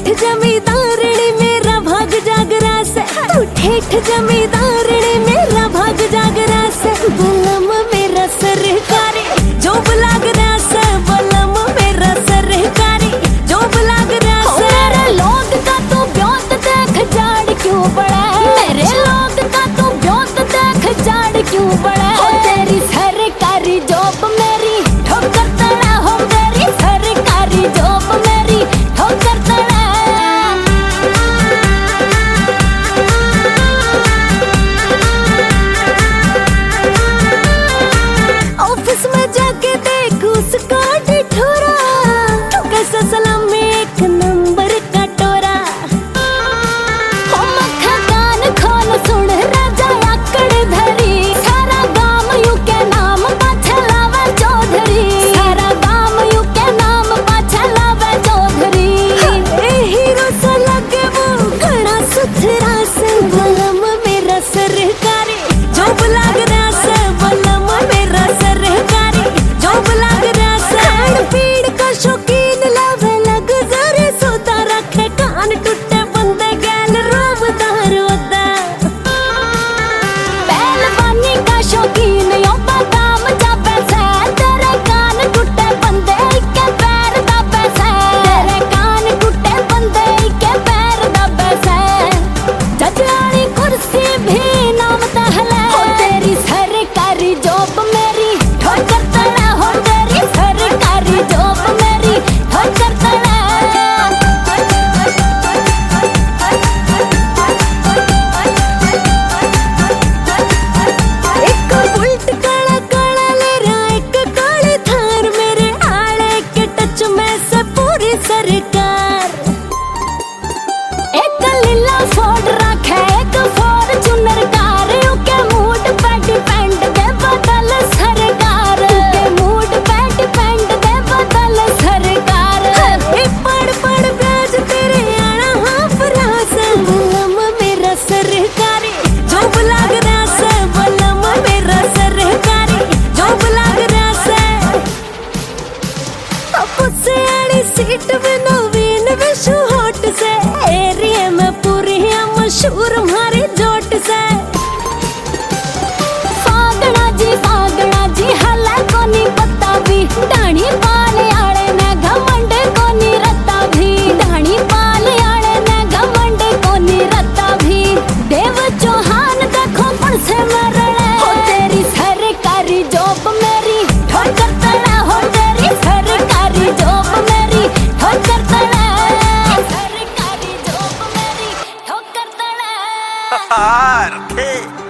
ठेठ जमींदारणी मेरा भाग जागरा से, तू ठेठ जमींदारणी मेरा भाग जागरा से। बलम मेरा सरकारी जॉब लाग रहा से, बलम मेरा सरकारी जॉब लाग रहा से। मेरे लोग का तू ब्योत देख जाड़ क्यों बड़ा है, मेरे लोग का तू ब्योत देख जाड़ क्यों बड़ा है। तेरी सरकारी जॉब मेरी ठोकर तड़ा हो, मेरी सरकारी जॉब मेरी ठोकर तड़ा। ऑफिस में जाके देख उसका ढिढोरा, तू कैसा सलामी एक नंबर का टोरा। हो मक्खा कान खोल सुन राजा आकड़ धरी, सारा गाम यू के नाम पाछे लावे चौधरी, सारा गाम यू के नाम पाछे लावे चौधरी। हीरो सा लगे वो घना सुथरा से, बलम मेरा सरकारी जॉब लाग रहा से, बलम मेरा सरकारी जॉब लाग रहा से। खान पीन का शौकीन लावे लग्जरी सोता रखे, कान टूटे बंदे गैल रोबदार होता। पहलवानी का शौकीन यो बादाम जाबे से, तेरे कान टूटे बंदे के पैर दाबे से, तेरे कान टूटे बंदे के पैर दाबे से। जजवानी कुर्सी भी नाम तहले, हो तेरी सरकारी जॉब मेरी ठोकर तड़ा हो, तेरी सरकारी जॉब मेरी ठोकर तड़ा। एक बुलेट काला काला ले रहा, एक काली थार, मेरे आड़े के टच में से पूरी सरकार। एक लीला फोर्ड रखे, एक फॉर्च्यूनर कार, के मूड पे डिपेंड दे बदल सरकार, के मूड पे डिपेंड दे बदल सरकार। पड़ पड़ ब्याज तेरे आना हाफ रास, बलम मेरा सरकारी जॉब लाग रहा से, बलम मेरा सरकारी जॉब लाग रहा से। पुसे आड़ी सीट में नवीन विशु हॉट से, एरिया में पूरी है मशहूर हमारी जोट से। फागड़ा जी हला को नहीं पता भी, डाणी पाले आड़े में घमंड को नहीं रत्ता भी, डाणी पाले आड़े में घमंड को नहीं रत्ता भी। देव चौहान देखो पण से मरड़े, हो तेरी सरकारी जॉब मेरी ठोकर तड़ा हो, तेरी सरकारी जॉब मेरी ठोकर तड़ा, सरकारी जॉब मेरी ठोकर तड़ा।